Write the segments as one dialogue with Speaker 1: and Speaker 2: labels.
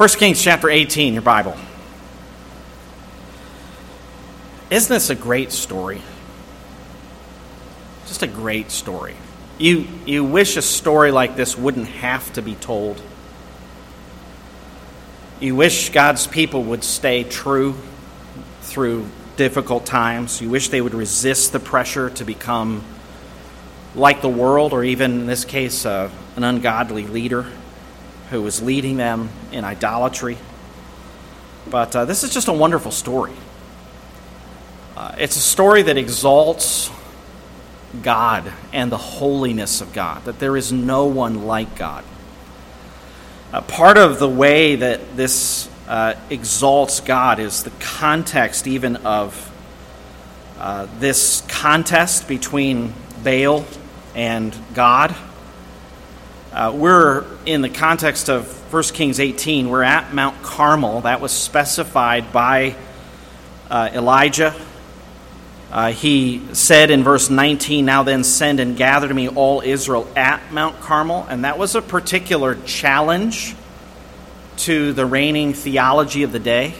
Speaker 1: 1 Kings chapter 18, your Bible. Isn't this a great story? Just a great story. You wish a story like this wouldn't have to be told. You wish God's people would stay true through difficult times. You wish they would resist the pressure to become like the world, or even in this case, an ungodly leader who was leading them in idolatry. But this is just a wonderful story. It's a story that exalts God and the holiness of God, that there is no one like God. Part of the way that this exalts God is the context even of this contest between Baal and God. We're in the context of 1 Kings 18. We're at Mount Carmel. That was specified by Elijah. He said in verse 19, "Now then send and gather to me all Israel at Mount Carmel." And that was a particular challenge to the reigning theology of the day.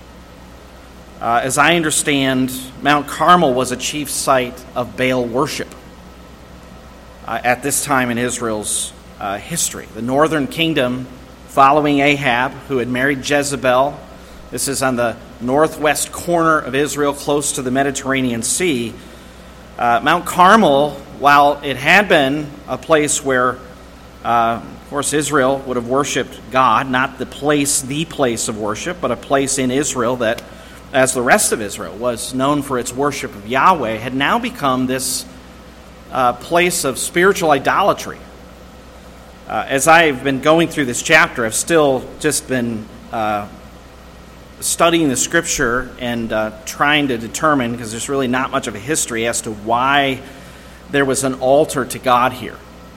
Speaker 1: As I understand, Mount Carmel was a chief site of Baal worship at this time in Israel's history. The northern kingdom, following Ahab, who had married Jezebel. This is on the northwest corner of Israel, close to the Mediterranean Sea. Mount Carmel, while it had been a place where, of course, Israel would have worshipped God, not the place of worship, but a place in Israel that, as the rest of Israel was known for its worship of Yahweh, had now become this place of spiritual idolatry. As I've been going through this chapter, I've still just been studying the Scripture and trying to determine, because there's really not much of a history as to why there was an altar to God here.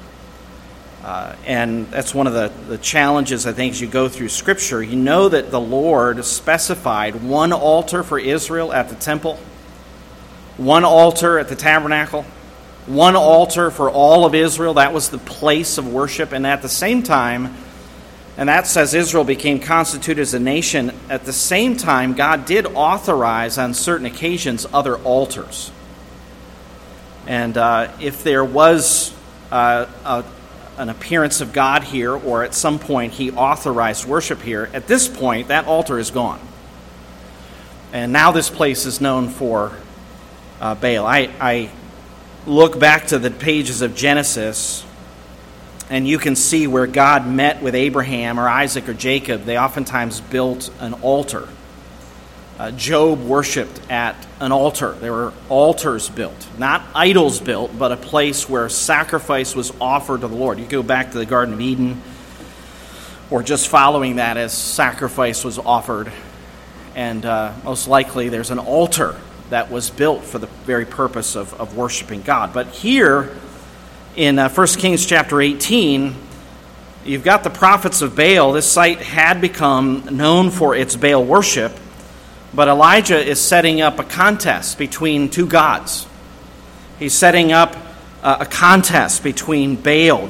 Speaker 1: And that's one of the challenges, I think, as you go through Scripture. You know that the Lord specified one altar for Israel at the temple, one altar at the tabernacle, one altar for all of Israel. That was the place of worship. And at the same time, and that says Israel became constituted as a nation, at the same time, God did authorize on certain occasions other altars. And if there was an appearance of God here, or at some point he authorized worship here, at this point, that altar is gone. And now this place is known for Baal. I look back to the pages of Genesis, and you can see where God met with Abraham or Isaac or Jacob. They oftentimes built an altar. Job worshipped at an altar. There were altars built, not idols built, but a place where sacrifice was offered to the Lord. You go back to the Garden of Eden, or just following that as sacrifice was offered, and most likely there's an altar that was built for the very purpose of worshiping God. But here in 1 Kings chapter 18, you've got the prophets of Baal. This site had become known for its Baal worship, but Elijah is setting up a contest between two gods. He's setting up a contest between Baal.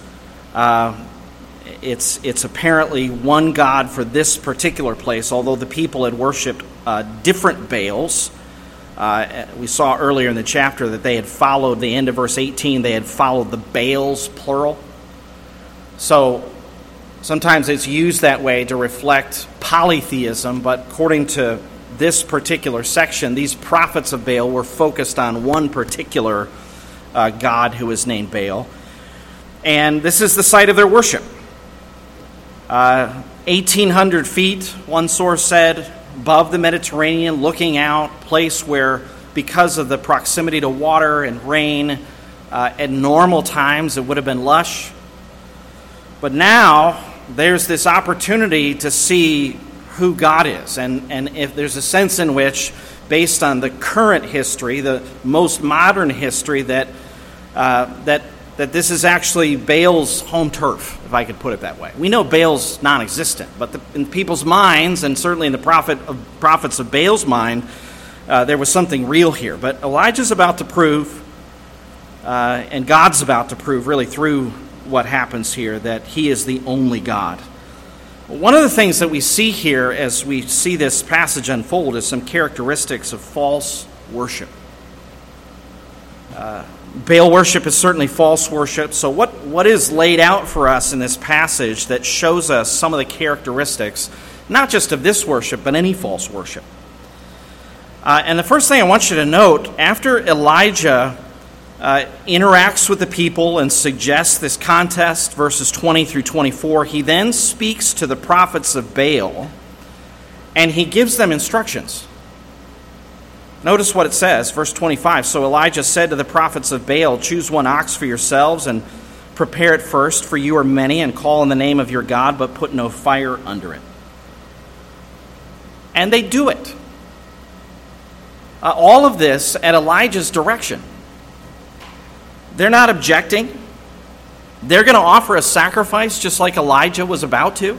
Speaker 1: It's apparently one god for this particular place, although the people had worshipped different Baals. We saw earlier in the chapter that they had followed, the end of verse 18, they had followed the Baals, plural. So sometimes it's used that way to reflect polytheism, but according to this particular section, these prophets of Baal were focused on one particular god who is named Baal. And this is the site of their worship. 1,800 feet, one source said, above the Mediterranean, looking out, place where, because of the proximity to water and rain, at normal times it would have been lush. But now there's this opportunity to see who God is. And if there's a sense in which, based on the current history, the most modern history, that this is actually Baal's home turf, if I could put it that way. We know Baal's non-existent, but in people's minds, and certainly in the prophets of Baal's mind, there was something real here. But Elijah's about to prove, and God's about to prove, really through what happens here, that he is the only God. One of the things that we see here as we see this passage unfold is some characteristics of false worship. Baal worship is certainly false worship. So what is laid out for us in this passage that shows us some of the characteristics, not just of this worship, but any false worship? And the first thing I want you to note, after Elijah interacts with the people and suggests this contest, verses 20 through 24, he then speaks to the prophets of Baal, and he gives them instructions. Notice what it says, verse 25. So Elijah said to the prophets of Baal, "Choose one ox for yourselves and prepare it first, for you are many, and call in the name of your God, but put no fire under it." And they do it. All of this at Elijah's direction. They're not objecting. They're going to offer a sacrifice just like Elijah was about to.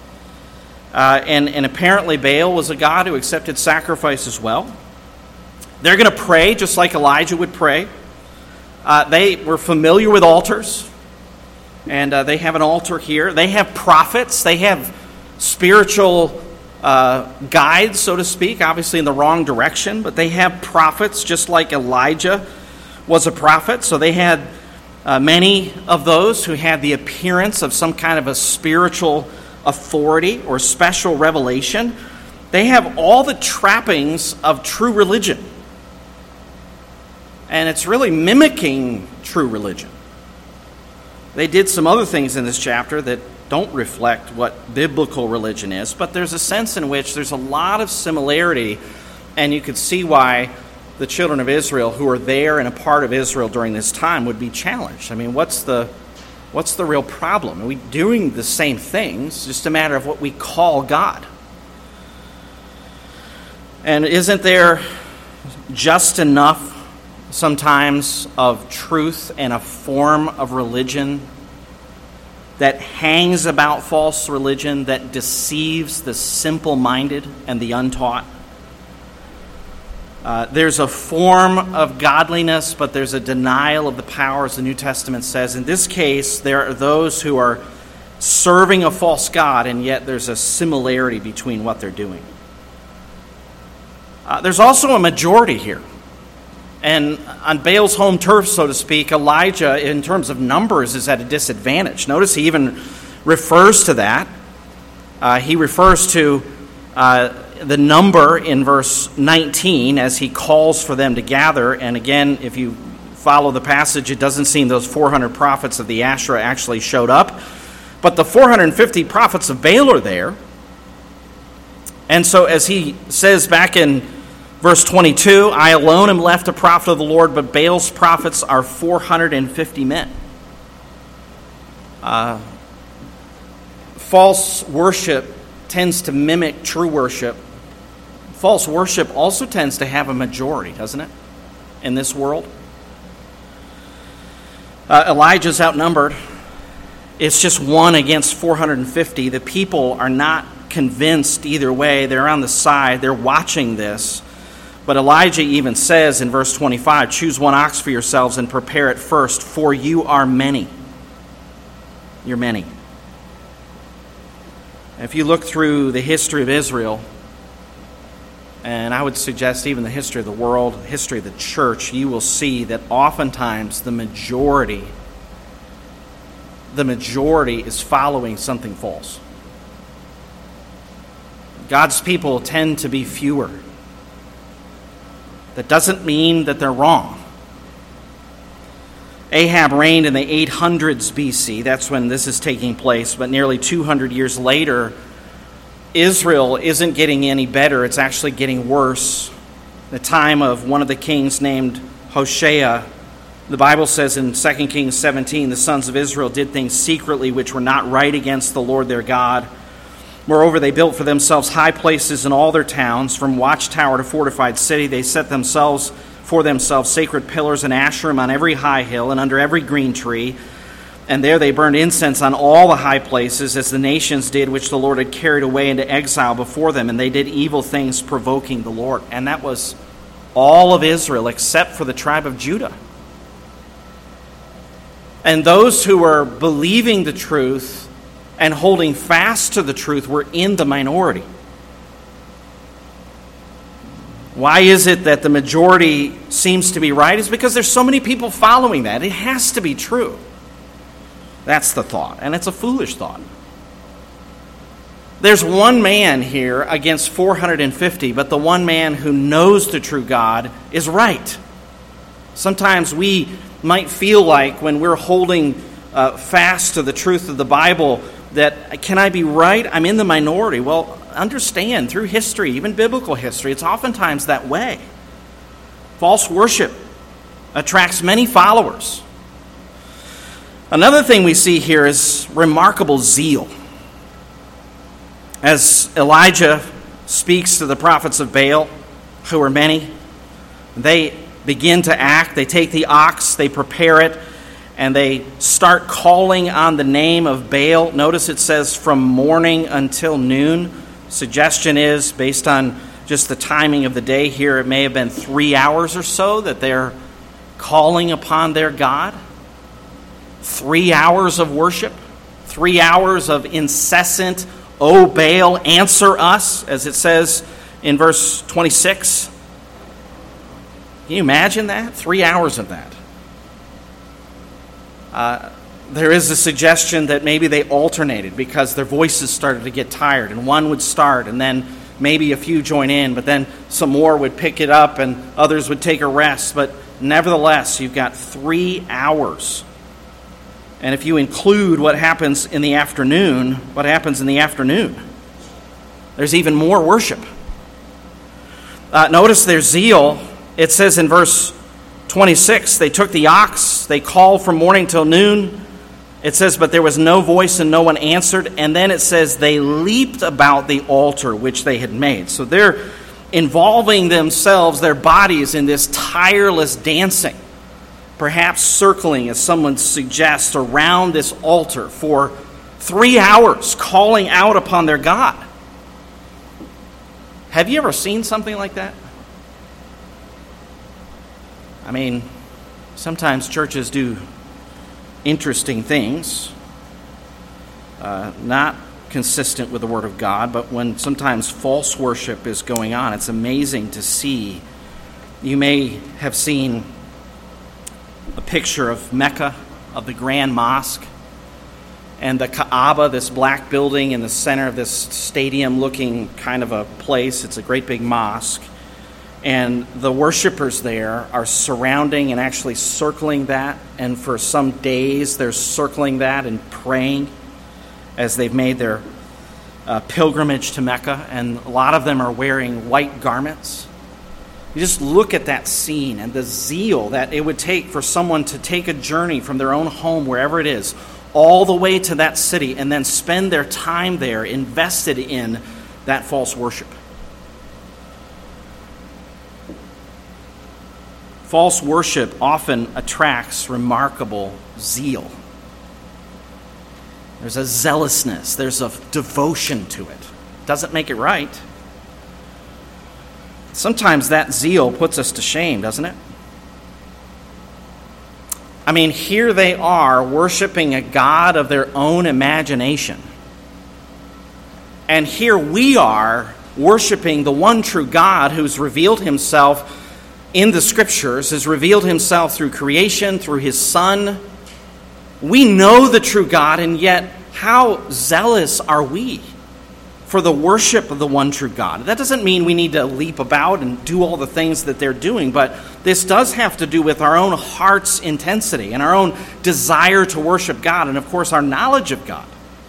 Speaker 1: And apparently Baal was a god who accepted sacrifice as well. They're going to pray just like Elijah would pray. They were familiar with altars, and they have an altar here. They have prophets. They have spiritual guides, so to speak, obviously in the wrong direction, but they have prophets just like Elijah was a prophet. So they had many of those who had the appearance of some kind of a spiritual authority or special revelation. They have all the trappings of true religion. And it's really mimicking true religion. They did some other things in this chapter that don't reflect what biblical religion is, but there's a sense in which there's a lot of similarity, and you could see why the children of Israel who are there and a part of Israel during this time would be challenged. I mean, what's the real problem? Are we doing the same things? It's just a matter of what we call God. And isn't there just enough sometimes of truth and a form of religion that hangs about false religion, that deceives the simple-minded and the untaught? There's a form of godliness, but there's a denial of the power, as the New Testament says. In this case, there are those who are serving a false god, and yet there's a similarity between what they're doing. There's also a majority here. And on Baal's home turf, so to speak, Elijah, in terms of numbers, is at a disadvantage. Notice he even refers to that. He refers to the number in verse 19 as he calls for them to gather. And again, if you follow the passage, it doesn't seem those 400 prophets of the Asherah actually showed up. But the 450 prophets of Baal are there. And so as he says back in verse 22, "I alone am left a prophet of the Lord, but Baal's prophets are 450 men." False worship tends to mimic true worship. False worship also tends to have a majority, doesn't it, in this world? Elijah's outnumbered. It's just 1 against 450. The people are not convinced either way. They're on the side. They're watching this. But Elijah even says in verse 25, "Choose one ox for yourselves and prepare it first, for you are many." You're many. If you look through the history of Israel, and I would suggest even the history of the world, the history of the church, you will see that oftentimes the majority is following something false. God's people tend to be fewer. That doesn't mean that they're wrong. Ahab reigned in the 800s BC. That's when this is taking place. But nearly 200 years later, Israel isn't getting any better. It's actually getting worse. The time of one of the kings named Hoshea, the Bible says in 2 Kings 17, "The sons of Israel did things secretly which were not right against the Lord their God. Moreover, they built for themselves high places in all their towns, from watchtower to fortified city. They set for themselves sacred pillars and Asherim on every high hill and under every green tree. And there they burned incense on all the high places, as the nations did, which the Lord had carried away into exile before them. And they did evil things, provoking the Lord." And that was all of Israel except for the tribe of Judah. And those who were believing the truth and holding fast to the truth, we're in the minority. Why is it that the majority seems to be right? It's because there's so many people following that. It has to be true. That's the thought, and it's a foolish thought. There's one man here against 450, but the one man who knows the true God is right. Sometimes we might feel like when we're holding fast to the truth of the Bible that, can I be right? I'm in the minority. Well, understand, through history, even biblical history, it's oftentimes that way. False worship attracts many followers. Another thing we see here is remarkable zeal. As Elijah speaks to the prophets of Baal, who are many, they begin to act. They take the ox, they prepare it, and they start calling on the name of Baal. Notice it says from morning until noon. Suggestion is, based on just the timing of the day here, it may have been 3 hours or so that they're calling upon their God. 3 hours of worship, 3 hours of incessant, "O Baal, answer us," as it says in verse 26. Can you imagine that? 3 hours of that. There is a suggestion that maybe they alternated because their voices started to get tired, and one would start, and then maybe a few join in, but then some more would pick it up, and others would take a rest. But nevertheless, you've got 3 hours. And if you include what happens in the afternoon, what happens in the afternoon? There's even more worship. Notice their zeal. It says in verse 26, they took the ox, they called from morning till noon. It says, but there was no voice and no one answered. And then it says they leaped about the altar which they had made. So they're involving themselves, their bodies, in this tireless dancing. Perhaps circling, as someone suggests, around this altar for 3 hours, calling out upon their God. Have you ever seen something like that? I mean, sometimes churches do interesting things, not consistent with the Word of God, but when sometimes false worship is going on, it's amazing to see. You may have seen a picture of Mecca, of the Grand Mosque, and the Kaaba, this black building in the center of this stadium-looking kind of a place. It's a great big mosque. And the worshipers there are surrounding and actually circling that. And for some days, they're circling that and praying as they've made their pilgrimage to Mecca. And a lot of them are wearing white garments. You just look at that scene and the zeal that it would take for someone to take a journey from their own home, wherever it is, all the way to that city and then spend their time there invested in that false worship. False worship often attracts remarkable zeal. There's a zealousness, there's a devotion to it. Doesn't make it right. Sometimes that zeal puts us to shame, doesn't it? I mean, here they are worshiping a God of their own imagination. And here we are worshiping the one true God who's revealed himself in the Scriptures, has revealed himself through creation, through his Son. We know the true God, and yet how zealous are we for the worship of the one true God? That doesn't mean we need to leap about and do all the things that they're doing, but this does have to do with our own heart's intensity and our own desire to worship God, and of course our knowledge of God.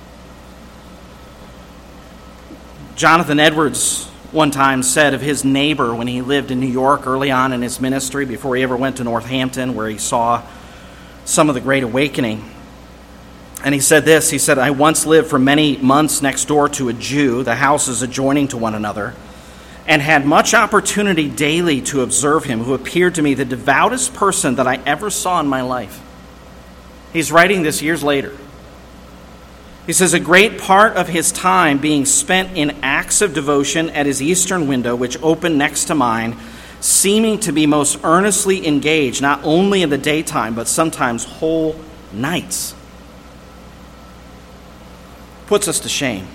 Speaker 1: Jonathan Edwards one time said of his neighbor when he lived in New York early on in his ministry, before he ever went to Northampton, where he saw some of the Great Awakening. And he said this, he said, I once lived for many months next door to a Jew, the houses adjoining to one another, and had much opportunity daily to observe him, who appeared to me the devoutest person that I ever saw in my life. He's writing this years later. He says, a great part of his time being spent in acts of devotion at his eastern window, which opened next to mine, seeming to be most earnestly engaged, not only in the daytime, but sometimes whole nights. puts us to shame.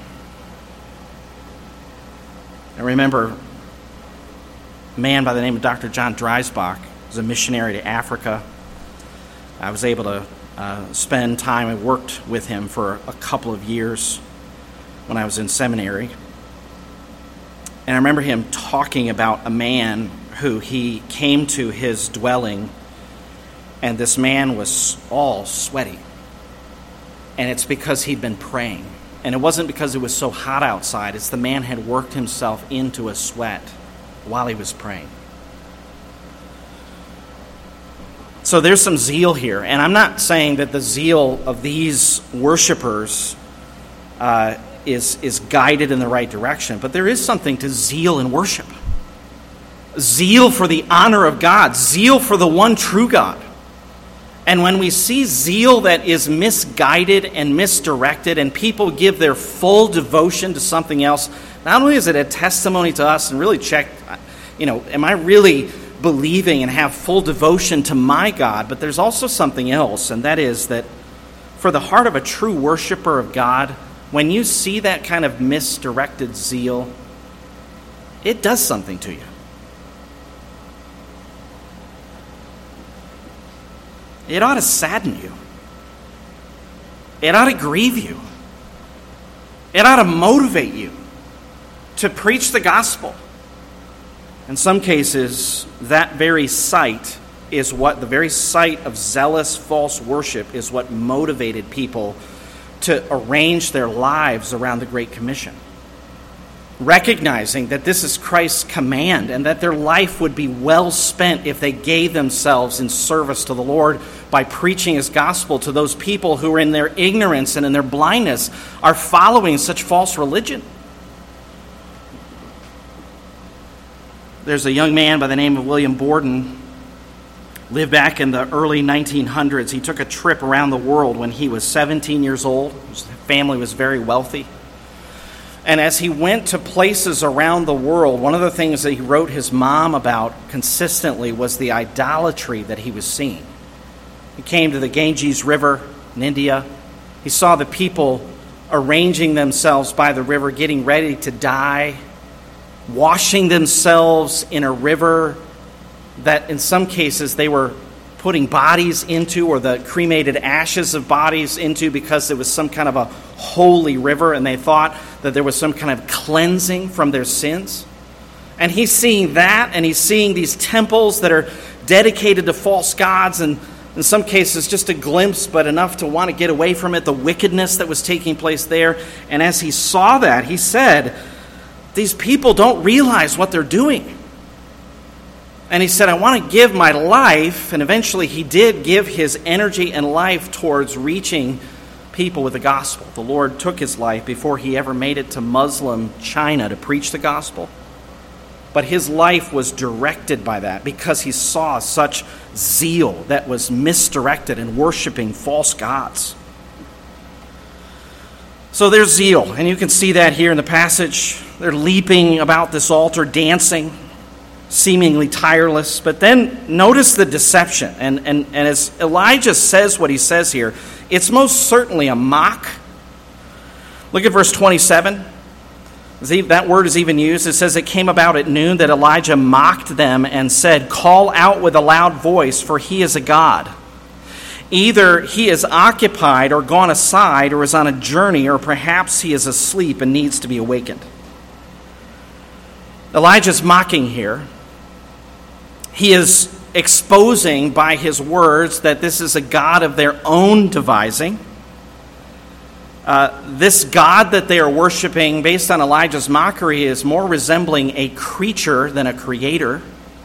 Speaker 1: I remember a man by the name of Dr. John Dreisbach was a missionary to Africa. I was able to spend time and worked with him for a couple of years when I was in seminary. And I remember him talking about a man who he came to his dwelling, and this man was all sweaty. And it's because he'd been praying. And it wasn't because it was so hot outside. It's the man had worked himself into a sweat while he was praying. So there's some zeal here. And I'm not saying that the zeal of these worshipers is guided in the right direction, but there is something to zeal in worship. Zeal for the honor of God, zeal for the one true God. And when we see zeal that is misguided and misdirected, and people give their full devotion to something else, not only is it a testimony to us and really check, am I really believing and have full devotion to my God, but there's also something else, and that is that for the heart of a true worshiper of God, when you see that kind of misdirected zeal, it does something to you. It ought to sadden you. It ought to grieve you. It ought to motivate you to preach the gospel. In some cases, that very sight the very sight of zealous false worship is what motivated people to arrange their lives around the Great Commission, recognizing that this is Christ's command and that their life would be well spent if they gave themselves in service to the Lord by preaching His gospel to those people who in their ignorance and in their blindness are following such false religion. There's a young man by the name of William Borden, lived back in the early 1900s. He took a trip around the world when he was 17 years old. His family was very wealthy. And as he went to places around the world, one of the things that he wrote his mom about consistently was the idolatry that he was seeing. He came to the Ganges River in India. He saw the people arranging themselves by the river, getting ready to die, washing themselves in a river that in some cases they were putting bodies into, or the cremated ashes of bodies into, because it was some kind of a holy river and they thought that there was some kind of cleansing from their sins. And he's seeing that, and he's seeing these temples that are dedicated to false gods, and in some cases just a glimpse, but enough to want to get away from it, the wickedness that was taking place there. And as he saw that, he said, these people don't realize what they're doing. And he said, I want to give my life, and eventually he did give his energy and life towards reaching people with the gospel. The Lord took his life before he ever made it to Muslim China to preach the gospel. But his life was directed by that because he saw such zeal that was misdirected in worshiping false gods. So there's zeal, and you can see that here in the passage. They're leaping about this altar, dancing, seemingly tireless. But then notice the deception. And as Elijah says what he says here, it's most certainly a mock. Look at verse 27. That word is even used. It says, it came about at noon that Elijah mocked them and said, call out with a loud voice, for he is a god. Either he is occupied or gone aside or is on a journey, or perhaps he is asleep and needs to be awakened. Elijah's mocking here. He is exposing by his words that this is a god of their own devising. This God that they are worshiping, based on Elijah's mockery, is more resembling a creature than a creator,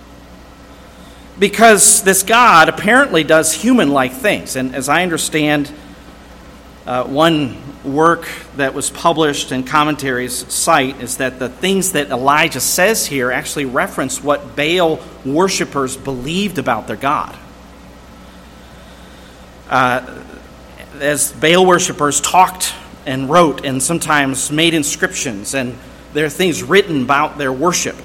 Speaker 1: because this God apparently does human-like things. And as I understand, one work that was published in commentaries cite is that the things that Elijah says here actually reference what Baal worshipers believed about their God. As Baal worshipers talked and wrote and sometimes made inscriptions, and there are things written about their worship.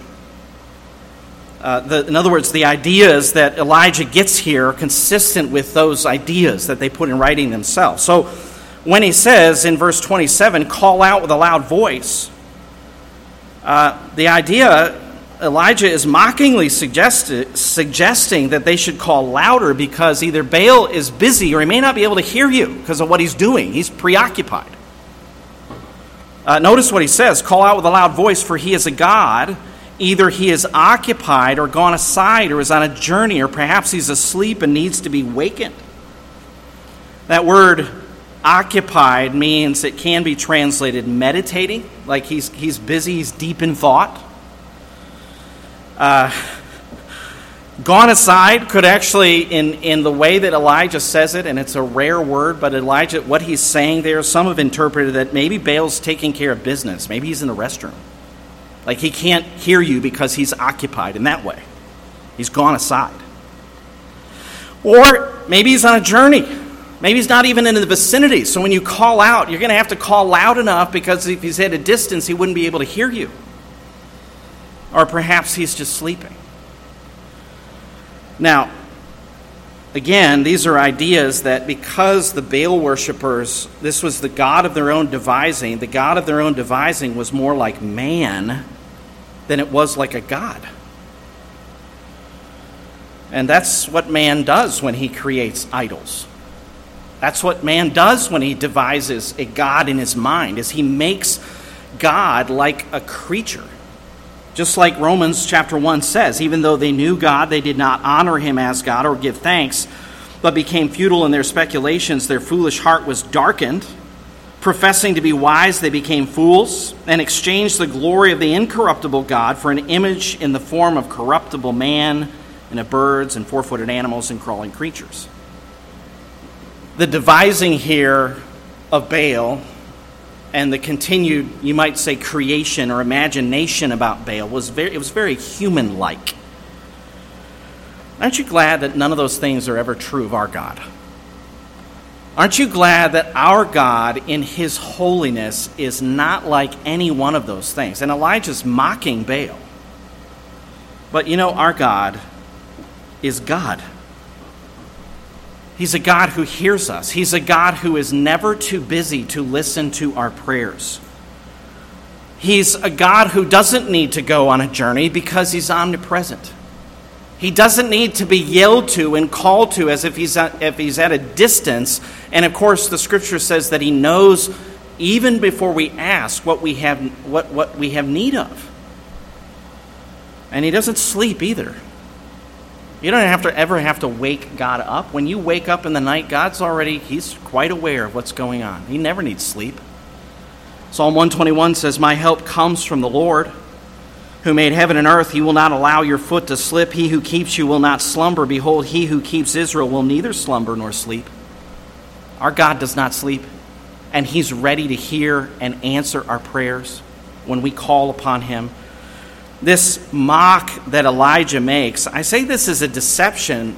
Speaker 1: In other words, the ideas that Elijah gets here are consistent with those ideas that they put in writing themselves. So when he says in verse 27, call out with a loud voice, the idea, Elijah is mockingly suggesting that they should call louder because either Baal is busy or he may not be able to hear you because of what he's doing. He's preoccupied. Notice what he says, call out with a loud voice, for he is a god. Either he is occupied or gone aside or is on a journey, or perhaps he's asleep and needs to be wakened. That word occupied means it can be translated meditating, like he's busy, he's deep in thought. Gone aside could actually, in the way that Elijah says it, and it's a rare word, but Elijah, what he's saying there, some have interpreted that maybe Baal's taking care of business. Maybe he's in the restroom. Like he can't hear you because he's occupied in that way. He's gone aside. Or maybe he's on a journey. Maybe he's not even in the vicinity. So when you call out, you're going to have to call loud enough because if he's at a distance, he wouldn't be able to hear you. Or perhaps he's just sleeping. Now, again, these are ideas that because the Baal worshipers, this was the god of their own devising, the god of their own devising was more like man than it was like a god. And that's what man does when he creates idols. That's what man does when he devises a god in his mind, is he makes God like a creature. Just like Romans chapter 1 says, even though they knew God, they did not honor him as God or give thanks, but became futile in their speculations. Their foolish heart was darkened. Professing to be wise, they became fools and exchanged the glory of the incorruptible God for an image in the form of corruptible man and of birds and four-footed animals and crawling creatures. The devising here of Baal and the continued, you might say, creation or imagination about Baal was very human-like. Aren't you glad that none of those things are ever true of our God? Aren't you glad that our God in his holiness is not like any one of those things? And Elijah's mocking Baal. But you know, our God is God. He's a God who hears us. He's a God who is never too busy to listen to our prayers. He's a God who doesn't need to go on a journey because he's omnipresent. He doesn't need to be yelled to and called to as if he's at a distance. And of course, the scripture says that he knows even before we ask what we have need of. And he doesn't sleep either. You don't ever have to wake God up. When you wake up in the night, he's quite aware of what's going on. He never needs sleep. Psalm 121 says, my help comes from the Lord, who made heaven and earth. He will not allow your foot to slip. He who keeps you will not slumber. Behold, he who keeps Israel will neither slumber nor sleep. Our God does not sleep, and he's ready to hear and answer our prayers when we call upon him. This mock that Elijah makes, I say this is a deception.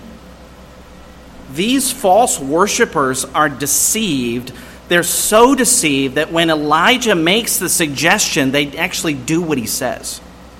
Speaker 1: These false worshipers are deceived. They're so deceived that when Elijah makes the suggestion, they actually do what he says.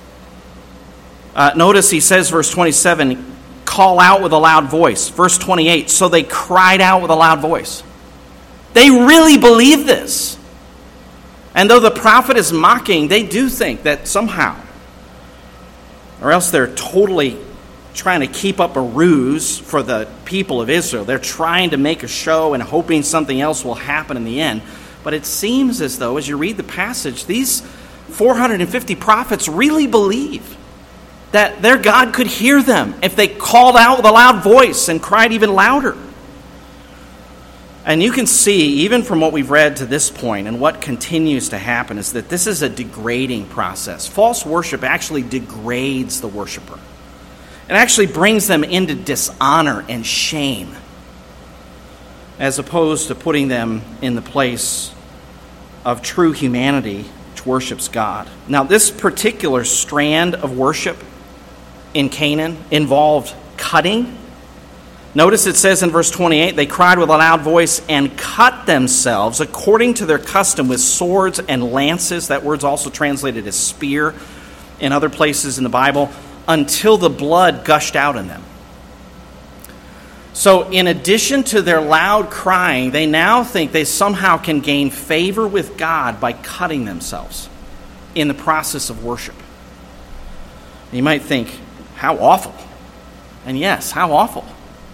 Speaker 1: Notice he says, verse 27, call out with a loud voice. Verse 28, so they cried out with a loud voice. They really believe this. And though the prophet is mocking, they do think that somehow, or else they're totally trying to keep up a ruse for the people of Israel. They're trying to make a show and hoping something else will happen in the end. But it seems as though, as you read the passage, these 450 prophets really believe that their God could hear them if they called out with a loud voice and cried even louder. And you can see, even from what we've read to this point and what continues to happen, is that this is a degrading process. False worship actually degrades the worshiper. It actually brings them into dishonor and shame, as opposed to putting them in the place of true humanity which worships God. Now, this particular strand of worship in Canaan involved cutting. Notice it says in verse 28, they cried with a loud voice and cut themselves according to their custom with swords and lances. That word's also translated as spear in other places in the Bible, until the blood gushed out in them. So in addition to their loud crying, they now think they somehow can gain favor with God by cutting themselves in the process of worship. You might think, how awful. And yes, how awful.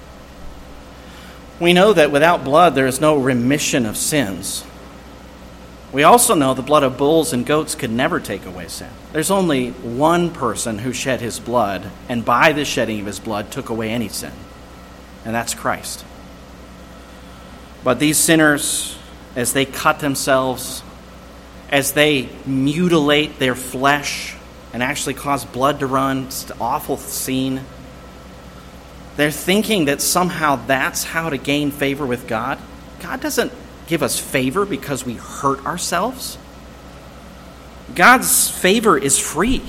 Speaker 1: We know that without blood there is no remission of sins. We also know the blood of bulls and goats could never take away sin. There's only one person who shed his blood, and by the shedding of his blood took away any sin. And that's Christ. But these sinners, as they cut themselves, as they mutilate their flesh and actually cause blood to run, it's an awful scene. They're thinking that somehow that's how to gain favor with God. God doesn't give us favor because we hurt ourselves. God's favor is free.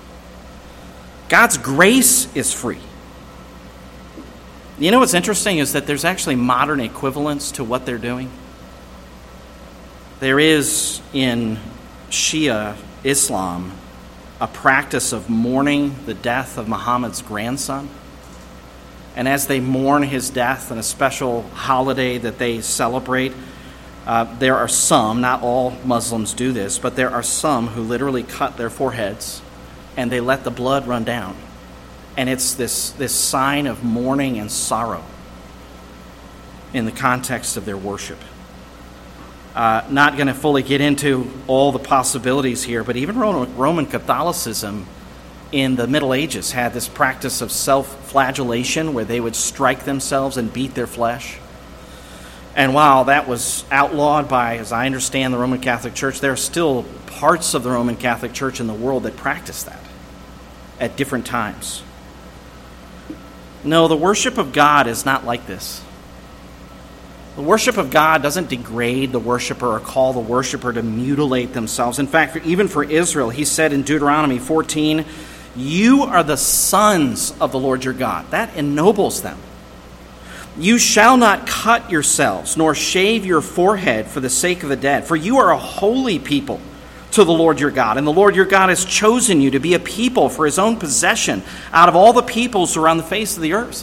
Speaker 1: God's grace is free. You know what's interesting is that there's actually modern equivalents to what they're doing. There is in Shia Islam a practice of mourning the death of Muhammad's grandson. And as they mourn his death in a special holiday that they celebrate, there are some, not all Muslims do this, but there are some who literally cut their foreheads and they let the blood run down. And it's this sign of mourning and sorrow in the context of their worship. Not going to fully get into all the possibilities here, but even Roman Catholicism in the Middle Ages had this practice of self-flagellation where they would strike themselves and beat their flesh. And while that was outlawed by, as I understand, the Roman Catholic Church, there are still parts of the Roman Catholic Church in the world that practice that at different times. No, the worship of God is not like this. The worship of God doesn't degrade the worshiper or call the worshiper to mutilate themselves. In fact, even for Israel, he said in Deuteronomy 14, "You are the sons of the Lord your God." That ennobles them. "You shall not cut yourselves, nor shave your forehead for the sake of the dead, for you are a holy people to the Lord your God. And the Lord your God has chosen you to be a people for his own possession out of all the peoples who are on the face of the earth.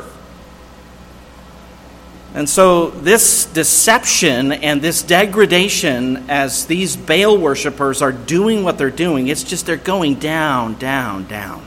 Speaker 1: And so this deception and this degradation as these Baal worshipers are doing what they're doing, it's just they're going down, down, down.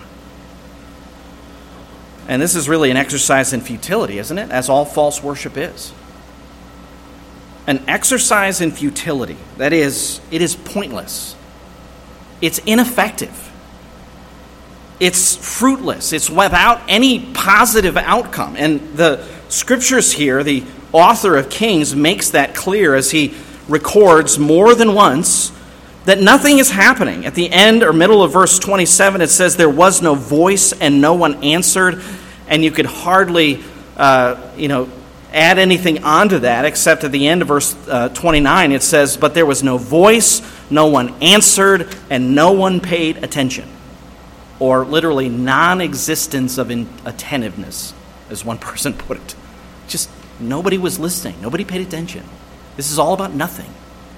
Speaker 1: And this is really an exercise in futility, isn't it? As all false worship is. An exercise in futility. That is, it is pointless. It's ineffective. It's fruitless. It's without any positive outcome. And the scriptures here, the author of Kings makes that clear as he records more than once that nothing is happening. At the end or middle of verse 27, it says there was no voice and no one answered. And you could hardly, add anything onto that, except at the end of verse 29, it says, "But there was no voice, no one answered, and no one paid attention." Or literally non-existence of attentiveness, as one person put it. Just nobody was listening. Nobody paid attention. This is all about nothing.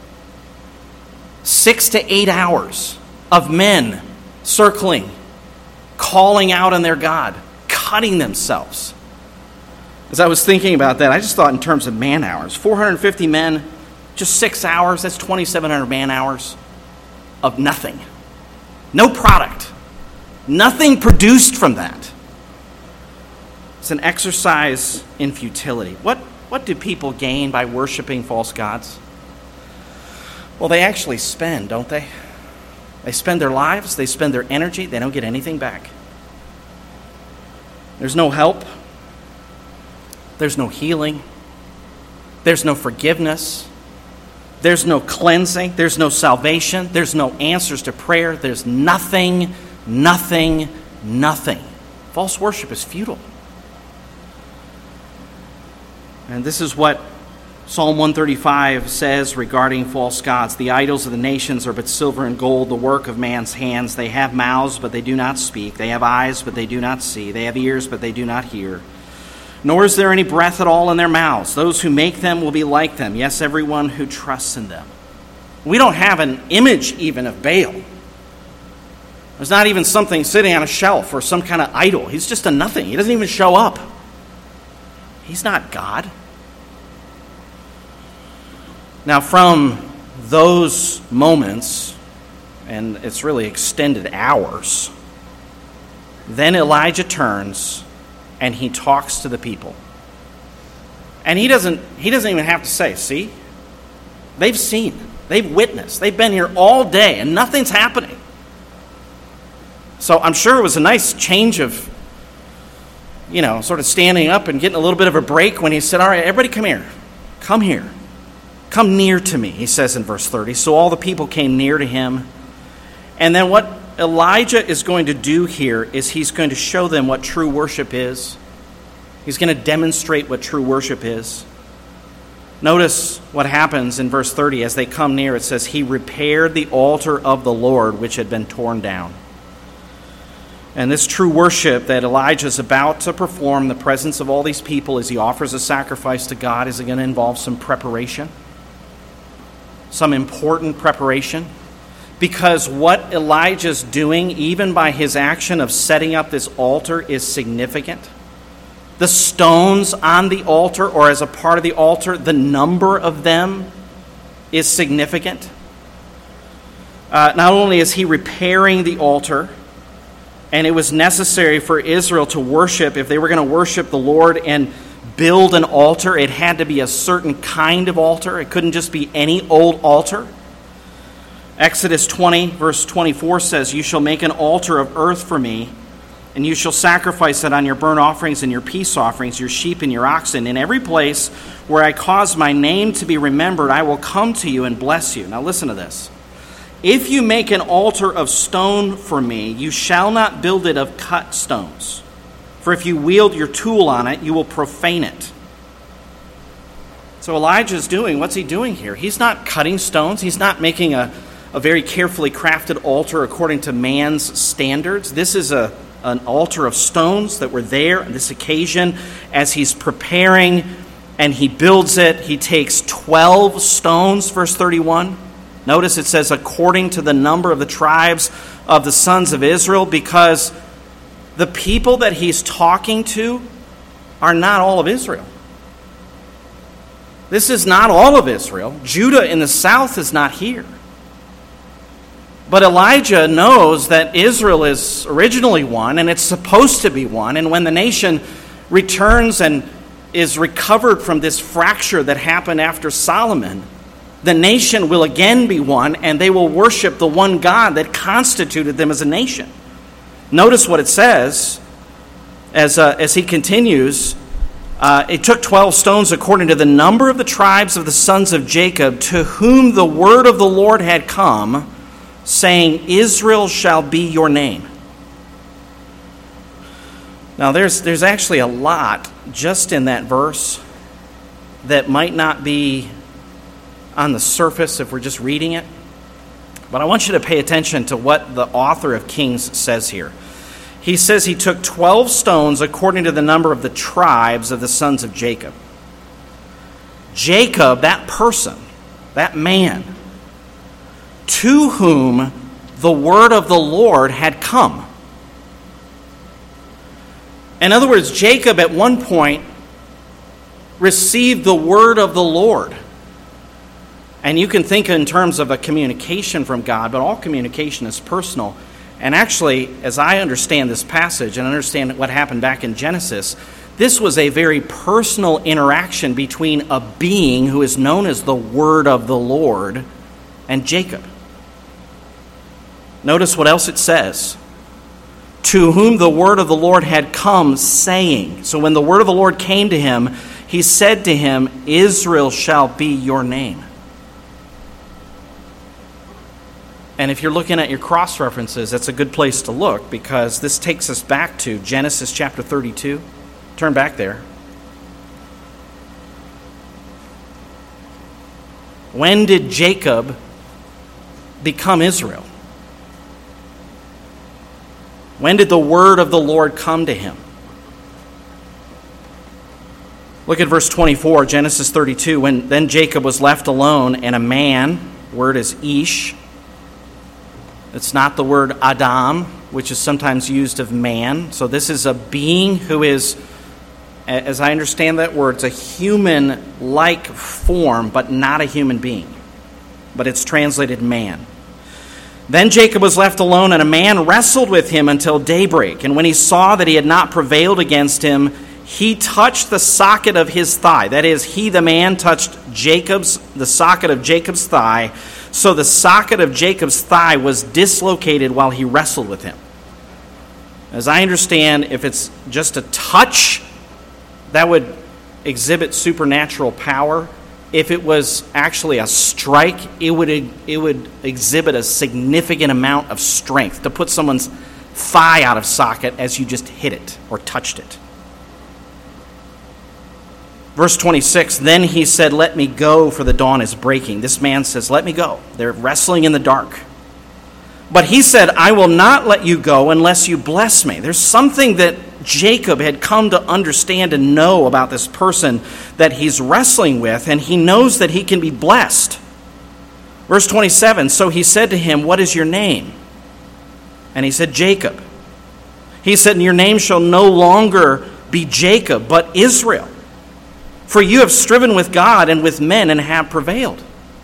Speaker 1: 6 to 8 hours of men circling, calling out on their God, cutting themselves. As I was thinking about that, I just thought in terms of man hours. 450 men, just 6 hours, that's 2,700 man hours of nothing. No product. Nothing produced from that. It's an exercise in futility. What do people gain by worshiping false gods? Well, they actually spend, don't they? They spend their lives, they spend their energy, they don't get anything back. There's no help. There's no healing. There's no forgiveness. There's no cleansing. There's no salvation. There's no answers to prayer. There's nothing, nothing, nothing. False worship is futile. And this is what Psalm 135 says regarding false gods. "The idols of the nations are but silver and gold, the work of man's hands. They have mouths, but they do not speak. They have eyes, but they do not see. They have ears, but they do not hear. Nor is there any breath at all in their mouths. Those who make them will be like them. Yes, everyone who trusts in them." We don't have an image even of Baal. There's not even something sitting on a shelf or some kind of idol. He's just a nothing. He doesn't even show up. He's not God. Now, from those moments, and it's really extended hours, then Elijah turns and he talks to the people. And he doesn't even have to say, see, they've seen, they've witnessed, they've been here all day and nothing's happening. So I'm sure it was a nice change of, sort of standing up and getting a little bit of a break when he said, all right, everybody come here. Come here. Come near to me, he says in verse 30. So all the people came near to him. And then what Elijah is going to do here is he's going to show them what true worship is. He's going to demonstrate what true worship is. Notice what happens in verse 30. As they come near, it says, he repaired the altar of the Lord, which had been torn down. And this true worship that Elijah is about to perform in the presence of all these people as he offers a sacrifice to God is going to involve some preparation. Some important preparation. Because what Elijah's doing, even by his action of setting up this altar, is significant. The stones on the altar, or as a part of the altar, the number of them is significant. Not only is he repairing the altar, and it was necessary for Israel to worship, if they were going to worship the Lord and build an altar, it had to be a certain kind of altar. It couldn't just be any old altar. Exodus 20, verse 24 says, you shall make an altar of earth for me, and you shall sacrifice it on your burnt offerings and your peace offerings, your sheep and your oxen. In every place where I cause my name to be remembered, I will come to you and bless you. Now listen to this. If you make an altar of stone for me, you shall not build it of cut stones. For if you wield your tool on it, you will profane it. So Elijah's what's he doing here? He's not cutting stones. He's not making a very carefully crafted altar according to man's standards. This is an altar of stones that were there on this occasion. As he's preparing and he builds it, he takes 12 stones, verse 31. Notice it says, according to the number of the tribes of the sons of Israel, because the people that he's talking to are not all of Israel. This is not all of Israel. Judah in the south is not here. But Elijah knows that Israel is originally one, and it's supposed to be one. And when the nation returns and is recovered from this fracture that happened after Solomon, the nation will again be one, and they will worship the one God that constituted them as a nation. Notice what it says as he continues. It took 12 stones according to the number of the tribes of the sons of Jacob, to whom the word of the Lord had come, saying, Israel shall be your name. Now there's actually a lot just in that verse that might not be on the surface if we're just reading it. But I want you to pay attention to what the author of Kings says here. He says he took 12 stones according to the number of the tribes of the sons of Jacob. Jacob, that person, that man, to whom the word of the Lord had come. In other words, Jacob at one point received the word of the Lord. And you can think in terms of a communication from God, but all communication is personal. And actually, as I understand this passage and understand what happened back in Genesis, this was a very personal interaction between a being who is known as the Word of the Lord and Jacob. Notice what else it says. To whom the word of the Lord had come, saying. So when the word of the Lord came to him, he said to him, Israel shall be your name. And if you're looking at your cross-references, that's a good place to look, because this takes us back to Genesis chapter 32. Turn back there. When did Jacob become Israel? When did the word of the Lord come to him? Look at verse 24, Genesis 32. When then Jacob was left alone, and a man, word is Ish. It's not the word Adam, which is sometimes used of man. So this is a being who is As I understand that word, it's a human-like form, but not a human being. But it's translated man. Then Jacob was left alone, and a man wrestled with him until daybreak. And when he saw that he had not prevailed against him, he touched the socket of his thigh. That is, he, the man, touched the socket of Jacob's thigh. So the socket of Jacob's thigh was dislocated while he wrestled with him. As I understand, if it's just a touch, that would exhibit supernatural power. If it was actually a strike, it would exhibit a significant amount of strength to put someone's thigh out of socket as you just hit it or touched it. Verse 26, then he said, let me go, for the dawn is breaking. This man says, let me go. They're wrestling in the dark. But he said, I will not let you go unless you bless me. There's something that Jacob had come to understand and know about this person that he's wrestling with, and he knows that he can be blessed. Verse 27, so he said to him, what is your name? And he said, Jacob. He said, your name shall no longer be Jacob, but Israel. For you have striven with God and with men and have prevailed.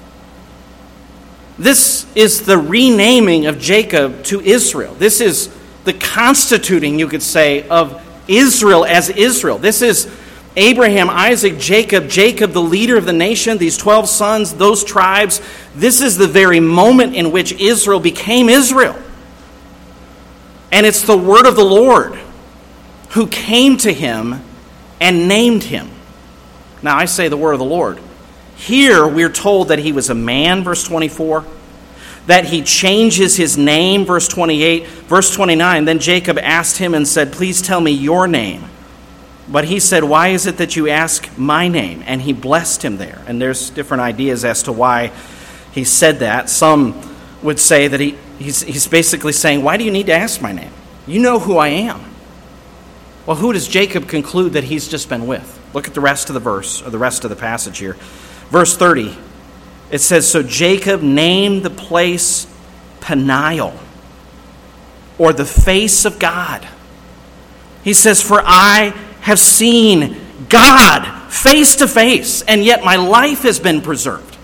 Speaker 1: This is the renaming of Jacob to Israel. This is the constituting, you could say, of Israel as Israel. This is Abraham, Isaac, Jacob, the leader of the nation, these 12 sons, those tribes. This is the very moment in which Israel became Israel. And it's the word of the Lord who came to him and named him. Now, I say the word of the Lord. Here, we're told that he was a man, verse 24, that he changes his name, verse 28. Verse 29, then Jacob asked him and said, please tell me your name. But he said, why is it that you ask my name? And he blessed him there. And there's different ideas as to why he said that. Some would say that he's basically saying, why do you need to ask my name? You know who I am. Well, who does Jacob conclude that he's just been with? Look at the rest of the verse, or the rest of the passage here. Verse 30, it says, so Jacob named the place Peniel, or the face of God. He says, for I have seen God face to face, and yet my life has been preserved.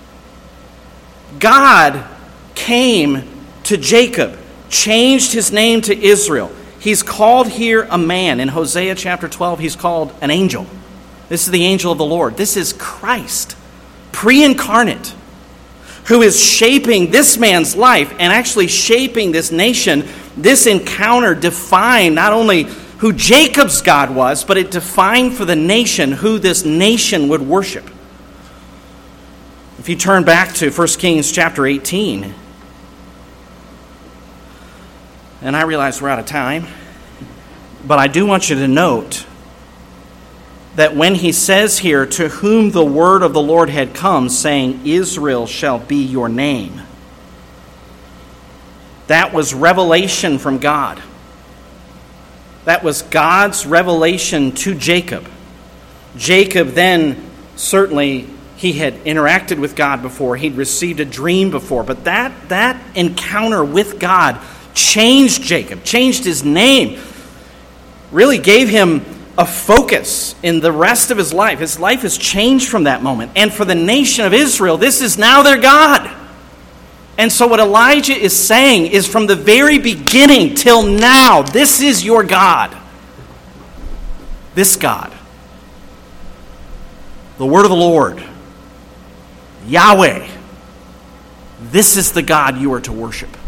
Speaker 1: God came to Jacob, changed his name to Israel. He's called here a man. In Hosea chapter 12, he's called an angel. This is the angel of the Lord. This is Christ, pre-incarnate, who is shaping this man's life and actually shaping this nation. This encounter defined not only who Jacob's God was, but it defined for the nation who this nation would worship. If you turn back to 1 Kings chapter 18, and I realize we're out of time, but I do want you to note that when he says here, to whom the word of the Lord had come, saying, Israel shall be your name, that was revelation from God. That was God's revelation to Jacob. Jacob then, certainly, he had interacted with God before. He'd received a dream before. But that encounter with God changed Jacob, changed his name, really gave him a focus in the rest of his life. His life has changed from that moment. And for the nation of Israel, this is now their God. And so what Elijah is saying is from the very beginning till now, this is your God. This God. The word of the Lord. Yahweh. This is the God you are to worship.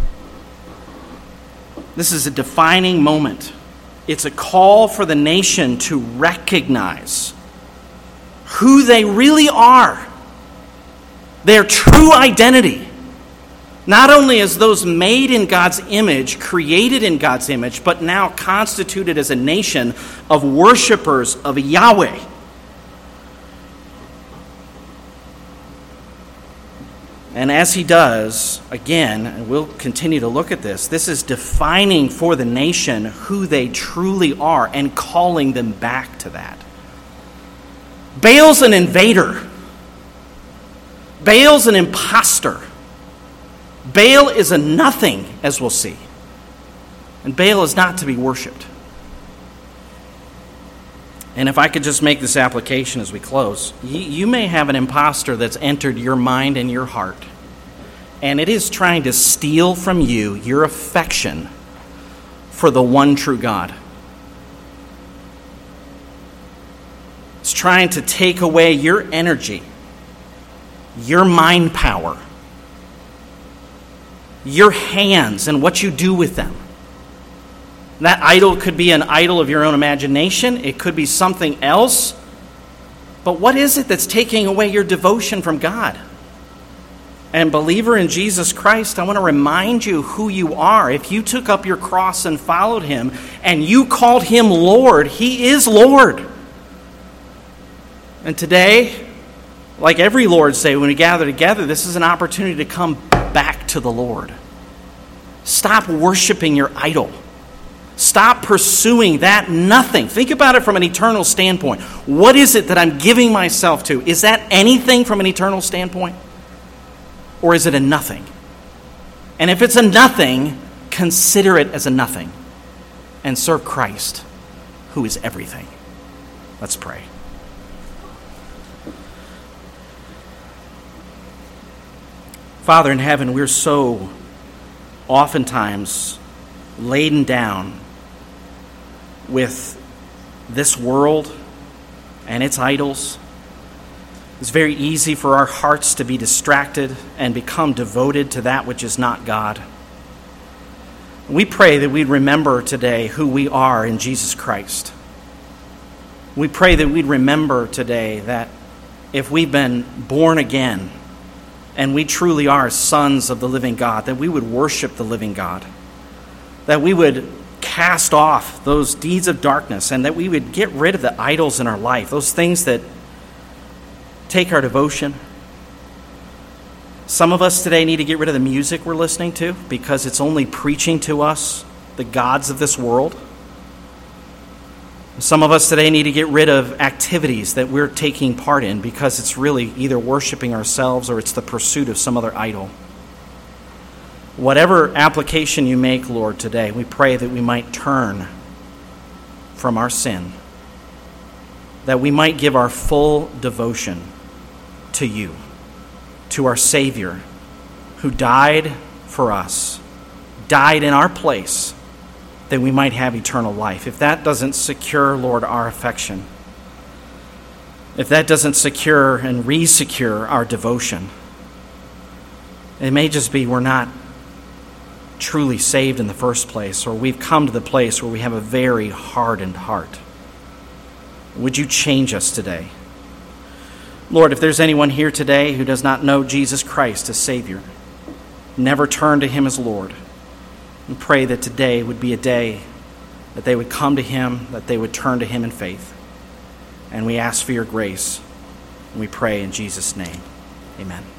Speaker 1: This is a defining moment. It's a call for the nation to recognize who they really are. Their true identity. Not only as those made in God's image, created in God's image, but now constituted as a nation of worshipers of Yahweh. And as he does, again, and we'll continue to look at this is defining for the nation who they truly are and calling them back to that. Baal's an invader. Baal's an imposter. Baal is a nothing, as we'll see. And Baal is not to be worshipped. And if I could just make this application as we close, you may have an imposter that's entered your mind and your heart, and it is trying to steal from you your affection for the one true God. It's trying to take away your energy, your mind power, your hands and what you do with them. That idol could be an idol of your own imagination. It could be something else. But what is it that's taking away your devotion from God? And believer in Jesus Christ, I want to remind you who you are. If you took up your cross and followed him and you called him Lord, he is Lord. And today, like every Lord's Day, when we gather together, this is an opportunity to come back to the Lord. Stop worshiping your idol. Stop pursuing that nothing. Think about it from an eternal standpoint. What is it that I'm giving myself to? Is that anything from an eternal standpoint? Or is it a nothing? And if it's a nothing, consider it as a nothing and serve Christ, who is everything. Let's pray. Father in heaven, we're so oftentimes laden down with this world and its idols. It's very easy for our hearts to be distracted and become devoted to that which is not God. We pray that we'd remember today who we are in Jesus Christ. We pray that we'd remember today that if we've been born again and we truly are sons of the living God, that we would worship the living God, that we would cast off those deeds of darkness, and that we would get rid of the idols in our life, those things that take our devotion. Some of us today need to get rid of the music we're listening to because it's only preaching to us the gods of this world. Some of us today need to get rid of activities that we're taking part in because it's really either worshiping ourselves or it's the pursuit of some other idol. Whatever application you make, Lord, today, we pray that we might turn from our sin, that we might give our full devotion to you, to our Savior, who died for us, died in our place, that we might have eternal life. If that doesn't secure, Lord, our affection, if that doesn't secure and re-secure our devotion, it may just be we're not truly saved in the first place, or we've come to the place where we have a very hardened heart. Would you change us today? Lord, if there's anyone here today who does not know Jesus Christ as Savior, never turn to him as Lord, and pray that today would be a day that they would come to him, that they would turn to him in faith. And we ask for your grace, and we pray in Jesus' name. Amen.